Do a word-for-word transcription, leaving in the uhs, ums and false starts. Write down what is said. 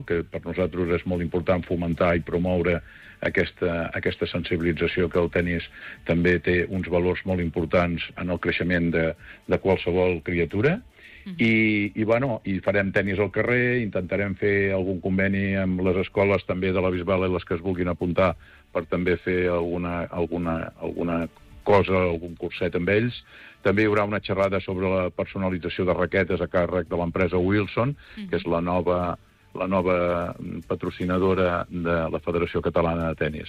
que per nosaltres és molt important fomentar i promoure aquesta, aquesta sensibilització, que el tennis també té uns valors molt importants en el creixement de, de qualsevol criatura. Uh-huh. I, i, bueno, i farem tennis al carrer, intentarem fer algun conveni amb les escoles també de la Bisbal i les que es vulguin apuntar per també fer alguna, alguna, alguna cosa, algun curset amb ells. També hi haurà una xerrada sobre la personalització de raquetes a càrrec de l'empresa Wilson, uh-huh. que és la nova, la nova patrocinadora de la Federació Catalana de Tenis.